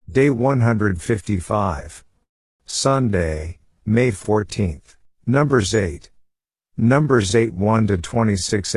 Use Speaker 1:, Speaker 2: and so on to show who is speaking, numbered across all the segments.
Speaker 1: Day 155. Sunday, May 14th. Numbers 8. Numbers 8 1-26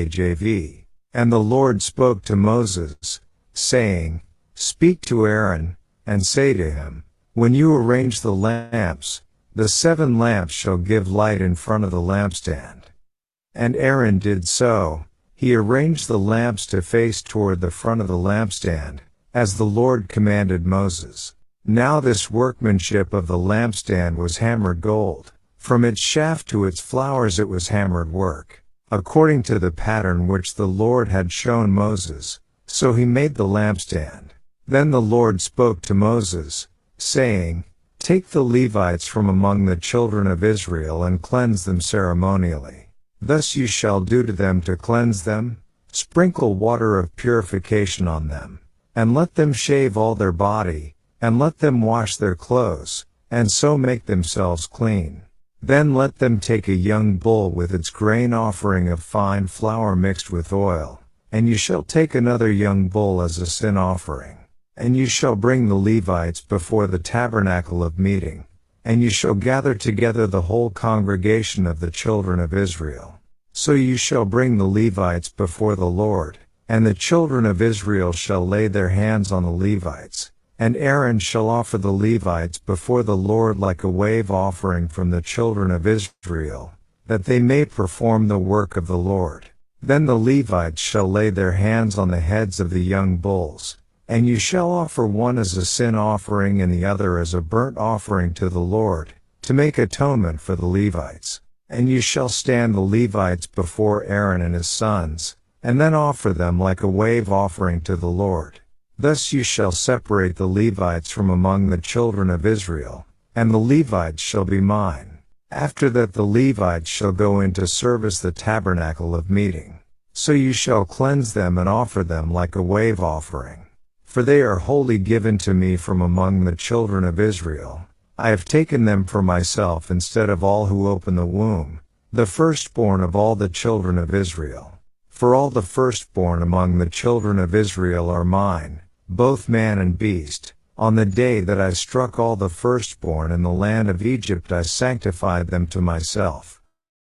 Speaker 1: NKJV. And the Lord spoke to Moses, saying, Speak to Aaron, and say to him, When you arrange the lamps, the 7 lamps shall give light in front of the lampstand. And Aaron did so. He arranged the lamps to face toward the front of the lampstand, as the Lord commanded Moses. Now this workmanship of the lampstand was hammered gold. From its shaft to its flowers it was hammered work, according to the pattern which the Lord had shown Moses. So he made the lampstand. Then the Lord spoke to Moses, saying, Take the Levites from among the children of Israel and cleanse them ceremonially. Thus you shall do to them to cleanse them. Sprinkle water of purification on them, and let them shave all their body, and let them wash their clothes, and so make themselves clean. Then let them take a young bull with its grain offering of fine flour mixed with oil, and you shall take another young bull as a sin offering. And you shall bring the Levites before the tabernacle of meeting, and you shall gather together the whole congregation of the children of Israel. So you shall bring the Levites before the Lord, and the children of Israel shall lay their hands on the Levites, and Aaron shall offer the Levites before the Lord like a wave offering from the children of Israel, that they may perform the work of the Lord. Then the Levites shall lay their hands on the heads of the young bulls, and you shall offer one as a sin offering and the other as a burnt offering to the Lord, to make atonement for the Levites. And you shall stand the Levites before Aaron and his sons, and then offer them like a wave offering to the Lord. Thus you shall separate the Levites from among the children of Israel, and the Levites shall be mine. After that the Levites shall go in to service the tabernacle of meeting. So you shall cleanse them and offer them like a wave offering. For they are wholly given to me from among the children of Israel. I have taken them for myself instead of all who open the womb, the firstborn of all the children of Israel. For all the firstborn among the children of Israel are mine, both man and beast. On the day that I struck all the firstborn in the land of Egypt I sanctified them to myself.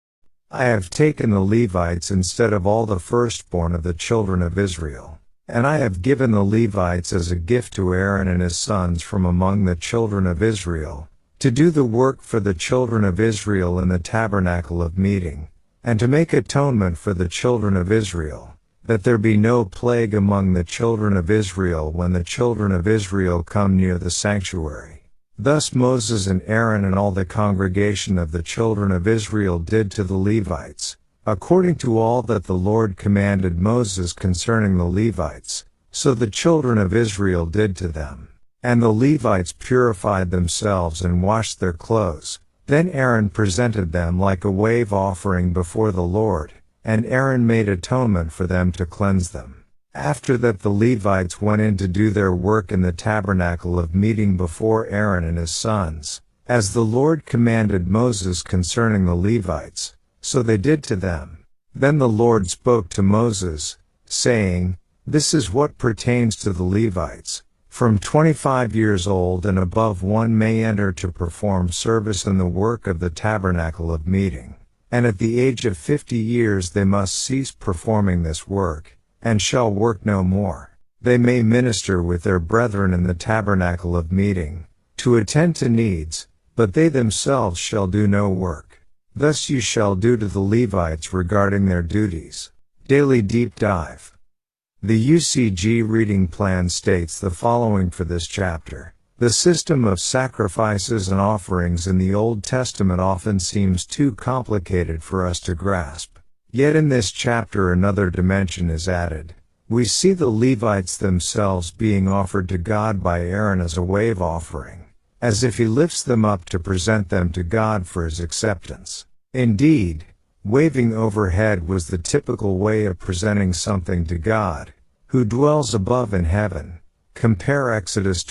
Speaker 1: I have taken the Levites instead of all the firstborn of the children of Israel. And I have given the Levites as a gift to Aaron and his sons from among the children of Israel, to do the work for the children of Israel in the tabernacle of meeting, and to make atonement for the children of Israel, that there be no plague among the children of Israel when the children of Israel come near the sanctuary. Thus Moses and Aaron and all the congregation of the children of Israel did to the Levites, according to all that the Lord commanded Moses concerning the Levites, so the children of Israel did to them. And the Levites purified themselves and washed their clothes. Then Aaron presented them like a wave offering before the Lord, and Aaron made atonement for them to cleanse them. After that the Levites went in to do their work in the tabernacle of meeting before Aaron and his sons, as the Lord commanded Moses concerning the Levites, so they did to them. Then the Lord spoke to Moses, saying, This is what pertains to the Levites. From 25 years old and above one may enter to perform service in the work of the tabernacle of meeting. And at the age of 50 years they must cease performing this work, and shall work no more. They may minister with their brethren in the tabernacle of meeting, to attend to needs, but they themselves shall do no work. Thus you shall do to the Levites regarding their duties. Daily Deep Dive. The UCG reading plan states the following for this chapter. The system of sacrifices and offerings in the Old Testament often seems too complicated for us to grasp. Yet in this chapter another dimension is added. We see the Levites themselves being offered to God by Aaron as a wave offering, as if he lifts them up to present them to God for his acceptance. Indeed, waving overhead was the typical way of presenting something to God, who dwells above in heaven. Compare Exodus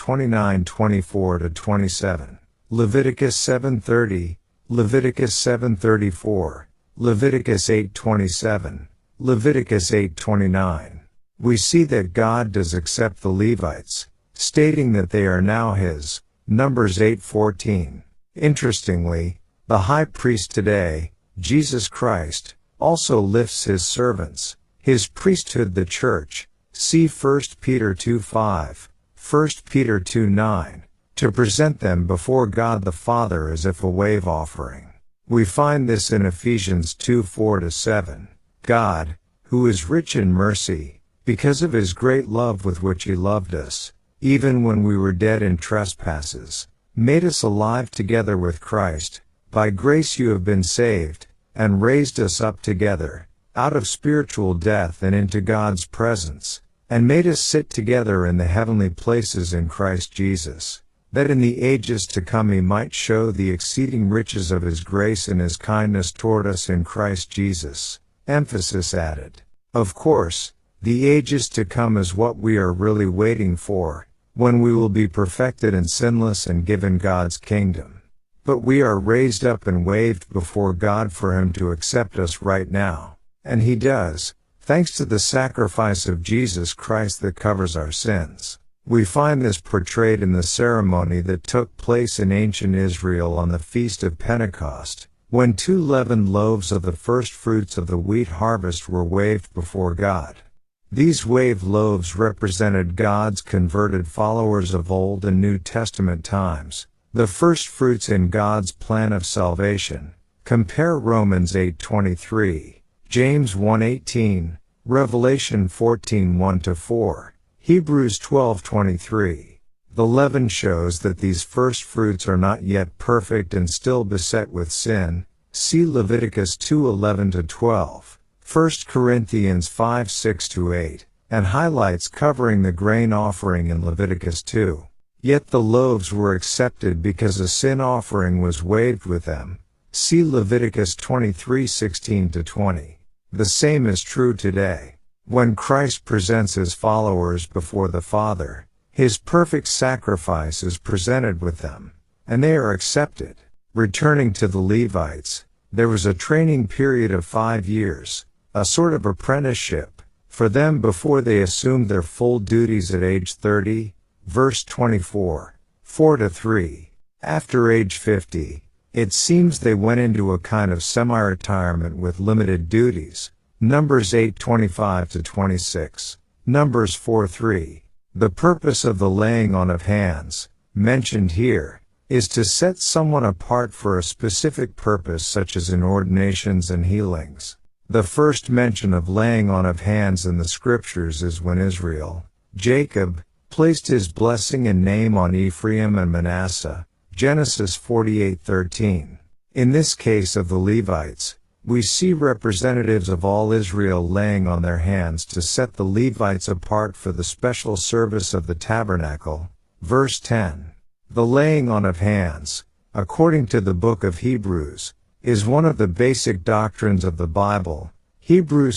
Speaker 1: 29:24-27, Leviticus 7:30, Leviticus 7:34, Leviticus 8:27, Leviticus 8:29. We see that God does accept the Levites, stating that they are now his. Numbers 8:14. Interestingly, the high priest today, Jesus Christ, also lifts his servants, his priesthood the church, see 1 Peter 2:5, 1 Peter 2:9, to present them before God the Father as if a wave offering. We find this in Ephesians 2:4-7. God, who is rich in mercy, because of his great love with which he loved us, even when we were dead in trespasses, made us alive together with Christ. By grace you have been saved, and raised us up together, out of spiritual death and into God's presence, and made us sit together in the heavenly places in Christ Jesus, that in the ages to come he might show the exceeding riches of his grace and his kindness toward us in Christ Jesus. Emphasis added. Of course, the ages to come is what we are really waiting for, when we will be perfected and sinless and given God's kingdom. But we are raised up and waved before God for him to accept us right now. And he does, thanks to the sacrifice of Jesus Christ that covers our sins. We find this portrayed in the ceremony that took place in ancient Israel on the Feast of Pentecost, when 2 leavened loaves of the first fruits of the wheat harvest were waved before God. These waved loaves represented God's converted followers of Old and New Testament times, the first fruits in God's plan of salvation. Compare Romans 8:23, James 1:18, Revelation 14:1-4, Hebrews 12:23. The leaven shows that these first fruits are not yet perfect and still beset with sin. See Leviticus 2:11-12, 1 Corinthians 5:6-8, and highlights covering the grain offering in Leviticus 2. Yet the loaves were accepted because a sin offering was waved with them. See Leviticus 23:16-20. The same is true today. When Christ presents his followers before the Father, his perfect sacrifice is presented with them, and they are accepted. Returning to the Levites, there was a training period of 5 years, a sort of apprenticeship, for them before they assumed their full duties at age 30, verse 24, 4-3. After age 50, it seems they went into a kind of semi-retirement with limited duties. Numbers 8:25-26, Numbers 4:3. The purpose of the laying on of hands, mentioned here, is to set someone apart for a specific purpose such as in ordinations and healings. The first mention of laying on of hands in the scriptures is when Israel, Jacob, placed his blessing and name on Ephraim and Manasseh, Genesis 48:13. In this case of the Levites, we see representatives of all Israel laying on their hands to set the Levites apart for the special service of the tabernacle. Verse 10. The laying on of hands, according to the book of Hebrews, is one of the basic doctrines of the Bible. Hebrews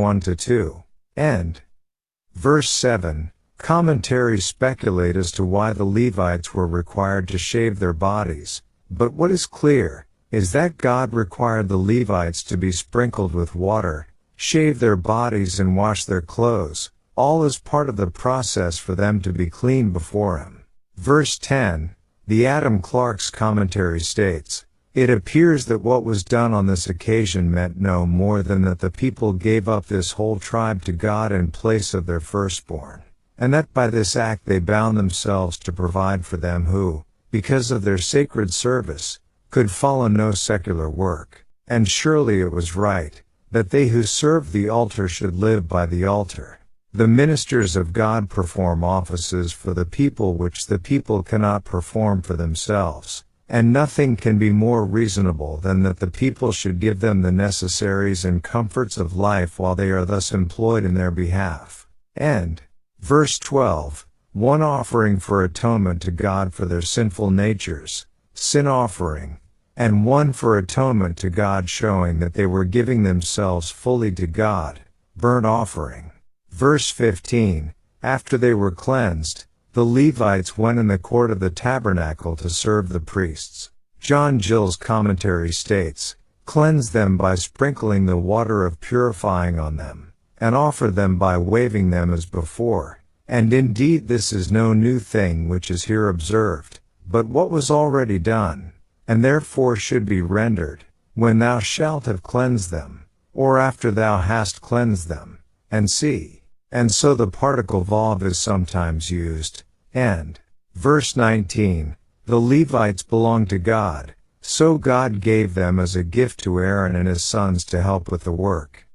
Speaker 1: 6:1-2. And verse 7. Commentaries speculate as to why the Levites were required to shave their bodies, but what is clear is that God required the Levites to be sprinkled with water, shave their bodies and wash their clothes, all as part of the process for them to be clean before him. Verse 10, the Adam Clarke's commentary states, it appears that what was done on this occasion meant no more than that the people gave up this whole tribe to God in place of their firstborn, and that by this act they bound themselves to provide for them who, because of their sacred service, could follow no secular work. And surely it was right, that they who served the altar should live by the altar. The ministers of God perform offices for the people which the people cannot perform for themselves, and nothing can be more reasonable than that the people should give them the necessaries and comforts of life while they are thus employed in their behalf. And, verse 12, one offering for atonement to God for their sinful natures, sin offering, and one for atonement to God showing that they were giving themselves fully to God, burnt offering. Verse 15, after they were cleansed, the Levites went in the court of the tabernacle to serve the priests. John Gill's commentary states, cleanse them by sprinkling the water of purifying on them, and offer them by waving them as before. And indeed this is no new thing which is here observed, but what was already done, and therefore should be rendered, when thou shalt have cleansed them, or after thou hast cleansed them, and see. And so the particle vav is sometimes used, and, verse 19, the Levites belong to God, so God gave them as a gift to Aaron and his sons to help with the work.